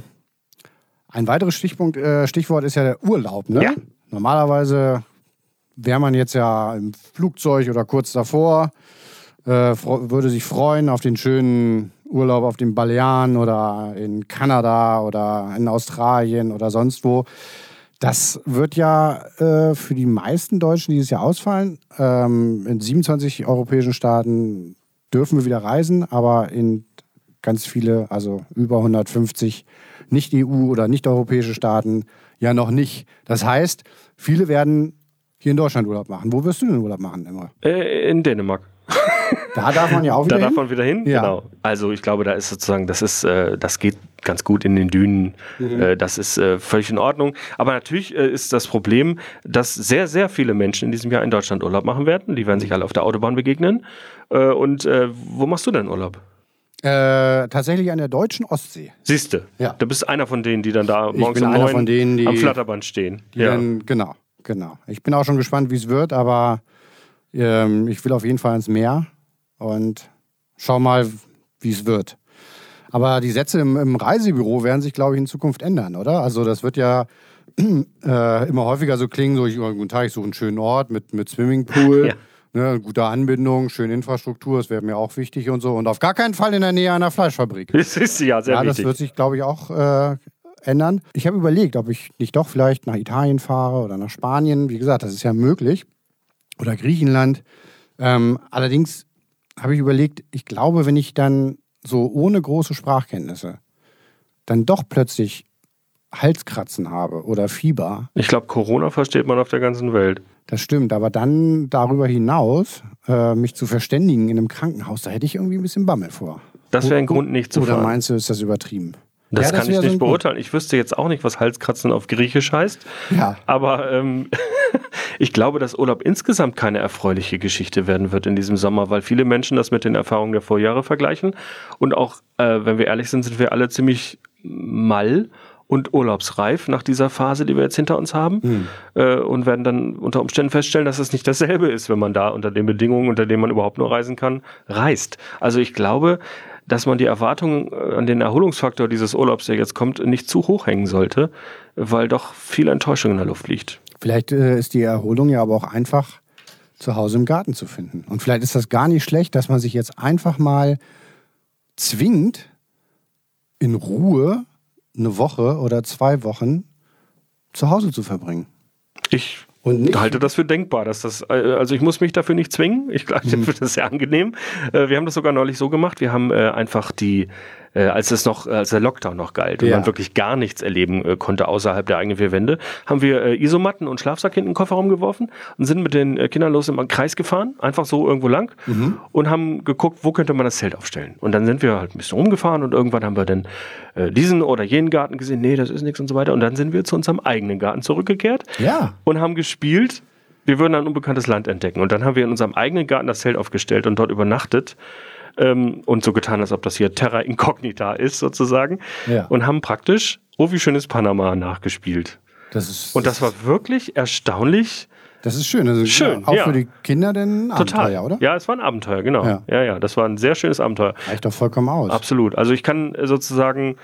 ein weiteres Stichpunkt, äh, Stichwort ist ja der Urlaub. Ne? Ja. Normalerweise wäre man jetzt ja im Flugzeug oder kurz davor, äh, würde sich freuen auf den schönen Urlaub auf den Balearen oder in Kanada oder in Australien oder sonst wo. Das wird ja äh, für die meisten Deutschen dieses Jahr ausfallen. Ähm, in siebenundzwanzig europäischen Staaten dürfen wir wieder reisen, aber in ganz viele, also über hundertfünfzig Nicht-E U- oder nicht-europäische Staaten ja noch nicht. Das heißt, viele werden hier in Deutschland Urlaub machen. Wo wirst du denn Urlaub machen, Imre? Äh, in Dänemark. Da darf man ja auch wieder Da hin? darf man wieder hin, Ja. genau. Also ich glaube, da ist sozusagen, das ist, äh, das geht ganz gut in den Dünen. Mhm. Äh, das ist äh, völlig in Ordnung. Aber natürlich äh, ist das Problem, dass sehr, sehr viele Menschen in diesem Jahr in Deutschland Urlaub machen werden. Die werden sich alle auf der Autobahn begegnen. Äh, und äh, wo machst du denn Urlaub? Äh, tatsächlich an der deutschen Ostsee. Siehste, Ja. du bist einer von denen, die dann da Ich morgens bin um einer neun von denen, die- am Flatterband stehen. Die Ja. dann, genau, genau. Ich bin auch schon gespannt, wie es wird, aber ähm, ich will auf jeden Fall ins Meer und schau mal, wie es wird. Aber die Sätze im, im Reisebüro werden sich, glaube ich, in Zukunft ändern, oder? Also das wird ja äh, immer häufiger so klingen, so, ich, guten Tag, ich suche einen schönen Ort mit, mit Swimmingpool, Ja. ne, guter Anbindung, schöne Infrastruktur, das wäre mir auch wichtig und so. Und auf gar keinen Fall in der Nähe einer Fleischfabrik. Das ist ja sehr Ja, wichtig. das wird sich, glaube ich, auch äh, ändern. Ich habe überlegt, ob ich nicht doch vielleicht nach Italien fahre oder nach Spanien. Wie gesagt, das ist ja möglich. Oder Griechenland. Ähm, allerdings habe ich überlegt, ich glaube, wenn ich dann so ohne große Sprachkenntnisse dann doch plötzlich Halskratzen habe oder Fieber. Ich glaube, Corona versteht man auf der ganzen Welt. Das stimmt, aber dann darüber hinaus äh, mich zu verständigen in einem Krankenhaus, da hätte ich irgendwie ein bisschen Bammel vor. Das wäre ein Grund, nicht zu Oder fahren. meinst du, ist das übertrieben? Das Ja, kann ich wäre so nicht ein Grund. beurteilen. Ich wüsste jetzt auch nicht, was Halskratzen auf Griechisch heißt. Ja. Aber ähm, ich glaube, dass Urlaub insgesamt keine erfreuliche Geschichte werden wird in diesem Sommer, weil viele Menschen das mit den Erfahrungen der Vorjahre vergleichen. Und auch, äh, wenn wir ehrlich sind, sind wir alle ziemlich mal und urlaubsreif nach dieser Phase, die wir jetzt hinter uns haben. Hm. Äh, und werden dann unter Umständen feststellen, dass es nicht dasselbe ist, wenn man da unter den Bedingungen, unter denen man überhaupt nur reisen kann, reist. Also ich glaube, dass man die Erwartungen an den Erholungsfaktor dieses Urlaubs, der jetzt kommt, nicht zu hoch hängen sollte, weil doch viel Enttäuschung in der Luft liegt. Vielleicht äh, ist die Erholung ja aber auch einfach zu Hause im Garten zu finden. Und vielleicht ist das gar nicht schlecht, dass man sich jetzt einfach mal zwingt, in Ruhe eine Woche oder zwei Wochen zu Hause zu verbringen. Ich Und nicht- halte das für denkbar, dass das, äh, also ich muss mich dafür nicht zwingen. Ich glaube, ich finde das sehr angenehm. Äh, Wir haben das sogar neulich so gemacht. Wir haben äh, einfach die, äh, als es noch, als der Lockdown noch galt und Ja. man wirklich gar nichts erleben äh, konnte außerhalb der eigenen vier Wände, haben wir äh, Isomatten und Schlafsack hinten in den Kofferraum geworfen und sind mit den äh, Kindern los im Kreis gefahren, einfach so irgendwo lang und haben geguckt, wo könnte man das Zelt aufstellen. Und dann sind wir halt ein bisschen rumgefahren und irgendwann haben wir dann äh, diesen oder jenen Garten gesehen, nee, das ist nichts und so weiter. Und dann sind wir zu unserem eigenen Garten zurückgekehrt Ja. und haben gespielt, wir würden ein unbekanntes Land entdecken. Und dann haben wir in unserem eigenen Garten das Zelt aufgestellt und dort übernachtet ähm, und so getan, als ob das hier Terra Incognita ist sozusagen. Ja. Und haben praktisch Oh, wie schön ist Panama nachgespielt. Das ist, Und das war wirklich erstaunlich das ist schön. Also Schön, auch ja. für die Kinder denn ein total. Abenteuer, oder? Ja, es war ein Abenteuer, genau. Ja. Ja. ja, das war ein sehr schönes Abenteuer. Reicht doch vollkommen aus. Absolut. Also ich kann äh, sozusagen,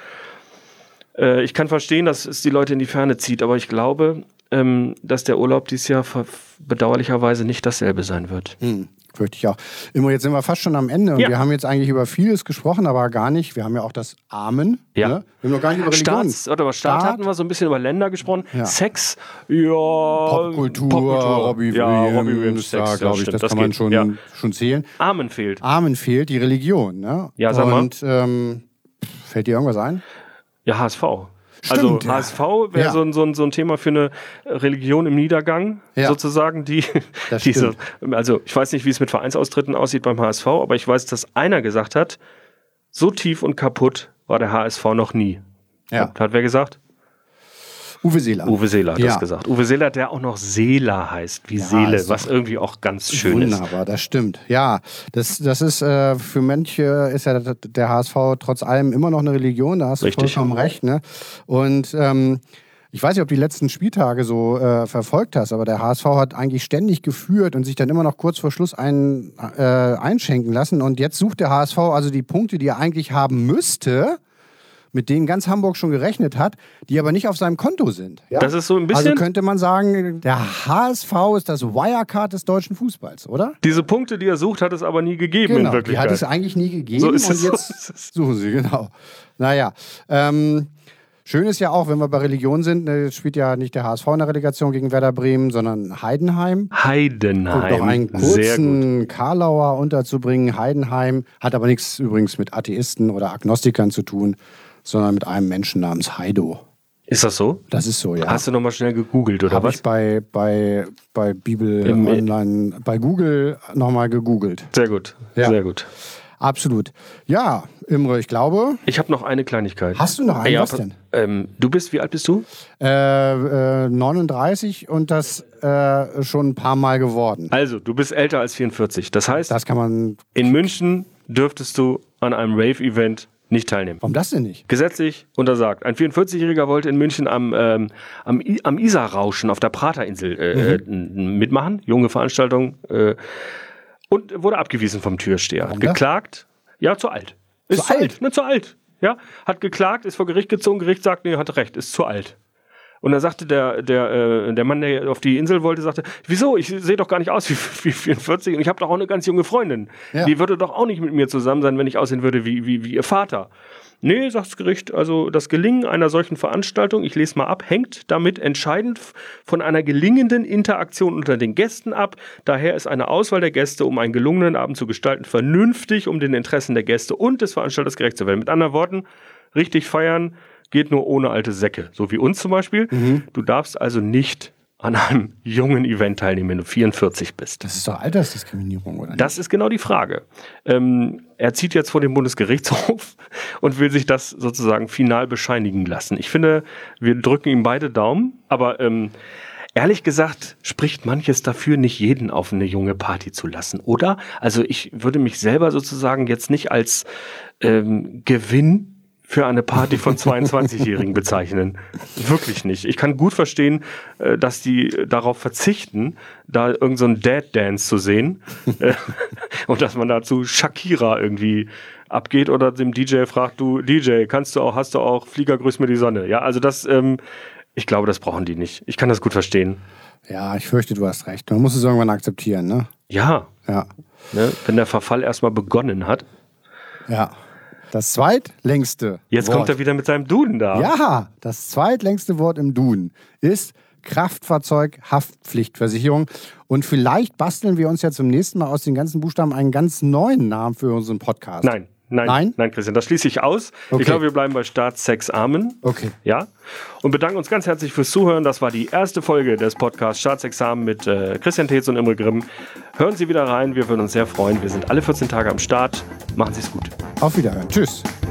äh, ich kann verstehen, dass es die Leute in die Ferne zieht, aber ich glaube, ähm, dass der Urlaub dieses Jahr ver- bedauerlicherweise nicht dasselbe sein wird. Hm. Fürchte ich auch. Immer, jetzt sind wir fast schon am Ende und Ja. wir haben jetzt eigentlich über vieles gesprochen, aber gar nicht. Wir haben ja auch das Amen. Ja. Ne? Wir haben noch gar nicht über Religion. Staats, oder über Staat, Staat. hatten wir so ein bisschen über Länder gesprochen. Ja. Sex, ja. Popkultur, Robbie ja, Williams, Robbie Williams, da Sex, glaube ich, stimmt, das, kann man geht. schon, Ja. schon zählen. Amen fehlt. Amen fehlt, die Religion. Ne? Ja, sag mal. Und ähm, fällt dir irgendwas ein? Ja, H S V. Stimmt, also ja. H S V wäre Ja. so, ein, so, ein, so ein Thema für eine Religion im Niedergang, Ja. sozusagen. Die, Das diese, also ich weiß nicht, wie es mit Vereinsaustritten aussieht beim H S V, aber ich weiß, dass einer gesagt hat, so tief und kaputt war der H S V noch nie. Ja. Hat, hat wer gesagt? Uwe Seeler. Uwe Seeler hat Ja. das gesagt. Uwe Seeler, der auch noch Seeler heißt, wie Ja, Seele, ist was doch irgendwie auch ganz schön ist. Wunderbar, das stimmt. Ja, das, das ist äh, für manche ist ja der H S V trotz allem immer noch eine Religion, da hast du Richtig. vollkommen recht. Ne? Und ähm, ich weiß nicht, ob du die letzten Spieltage so äh, verfolgt hast, aber der H S V hat eigentlich ständig geführt und sich dann immer noch kurz vor Schluss ein, äh, einschenken lassen. Und jetzt sucht der H S V also die Punkte, die er eigentlich haben müsste, mit denen ganz Hamburg schon gerechnet hat, die aber nicht auf seinem Konto sind. Ja? Das ist so ein bisschen- Also könnte man sagen, der H S V ist das Wirecard des deutschen Fußballs, oder? Diese Punkte, die er sucht, hat es aber nie gegeben in Genau, die Wirklichkeit. hat es eigentlich nie gegeben So ist und es, so jetzt ist es. suchen sie, genau. Naja, ähm, schön ist ja auch, wenn wir bei Religion sind, ne, jetzt spielt ja nicht der H S V in der Relegation gegen Werder Bremen, sondern Heidenheim. Und Heidenheim. noch einen Sehr gut. kurzen Karlauer unterzubringen, Heidenheim, hat aber nichts übrigens mit Atheisten oder Agnostikern zu tun, sondern mit einem Menschen namens Heido. Ist das so? Das ist so, ja. Hast du nochmal schnell gegoogelt, oder Habe was? ich bei, bei, bei Bibel Im- Online, bei Google nochmal gegoogelt. Sehr gut, Ja. sehr gut. Absolut. Ja, Imre, ich glaube, Ich habe noch eine Kleinigkeit. hast du noch einen? Ja, Was denn? Ähm, du bist, wie alt bist du? Äh, äh, neununddreißig und das äh, schon ein paar Mal geworden. Also, du bist älter als vierundvierzig. Das heißt, Das kann man. in München dürftest du an einem Rave-Event nicht teilnehmen. Warum das denn nicht? Gesetzlich untersagt. Ein vierundvierzigjähriger wollte in München am, ähm, am, I- am Isarrauschen auf der Praterinsel äh, Mhm. äh, mitmachen. Junge Veranstaltung. Äh, und wurde abgewiesen vom Türsteher. Warum das? Geklagt. Ja, zu alt. Ist Zu alt? Ne, zu alt. Ja, hat geklagt, ist vor Gericht gezogen. Gericht sagt, nee, hat recht, ist zu alt. Und dann sagte der, der, äh, der Mann, der auf die Insel wollte, sagte, wieso? Ich sehe doch gar nicht aus wie, wie vierundvierzig und ich habe doch auch eine ganz junge Freundin. Ja. Die würde doch auch nicht mit mir zusammen sein, wenn ich aussehen würde wie, wie, wie ihr Vater. Nee, sagt das Gericht, also das Gelingen einer solchen Veranstaltung, ich lese mal ab, hängt damit entscheidend f- von einer gelingenden Interaktion unter den Gästen ab. Daher ist eine Auswahl der Gäste, um einen gelungenen Abend zu gestalten, vernünftig, um den Interessen der Gäste und des Veranstalters gerecht zu werden. Mit anderen Worten, richtig feiern geht nur ohne alte Säcke. So wie uns zum Beispiel. Du darfst also nicht an einem jungen Event teilnehmen, wenn du vierundvierzig bist. Das ist doch Altersdiskriminierung, oder nicht? Das ist genau die Frage. Ähm, er zieht jetzt vor dem Bundesgerichtshof und will sich das sozusagen final bescheinigen lassen. Ich finde, wir drücken ihm beide Daumen, aber ähm, ehrlich gesagt spricht manches dafür, nicht jeden auf eine junge Party zu lassen, oder? Also ich würde mich selber sozusagen jetzt nicht als ähm, Gewinn für eine Party von zweiundzwanzigjährigen bezeichnen. Wirklich nicht. Ich kann gut verstehen, äh, dass die darauf verzichten, da irgend so einen Dad-Dance zu sehen äh, und dass man dazu Shakira irgendwie abgeht oder dem D J fragt, du D J, kannst du auch, hast du auch Flieger, grüß mir die Sonne. Ja, also das, ähm, ich glaube, das brauchen die nicht. Ich kann das gut verstehen. Ja, ich fürchte, du hast recht. Man muss es irgendwann akzeptieren, ne? Ja, Ja. ne, wenn der Verfall erstmal begonnen hat. Ja. Das zweitlängste Jetzt Wort. kommt er wieder mit seinem Duden da. Ja, das zweitlängste Wort im Duden ist Kraftfahrzeughaftpflichtversicherung. Und vielleicht basteln wir uns ja zum nächsten Mal aus den ganzen Buchstaben einen ganz neuen Namen für unseren Podcast. Nein, nein, Nein? nein, Christian, das schließe ich aus. Okay. Ich glaube, wir bleiben bei Staat, Sex, Amen. Okay. Ja. Und bedanken uns ganz herzlich fürs Zuhören. Das war die erste Folge des Podcasts Staat, Sex, Amen mit äh, Christian Tetz und Imre Grimm. Hören Sie wieder rein, wir würden uns sehr freuen. Wir sind alle vierzehn Tage am Start. Machen Sie es gut. Auf Wiederhören. Tschüss.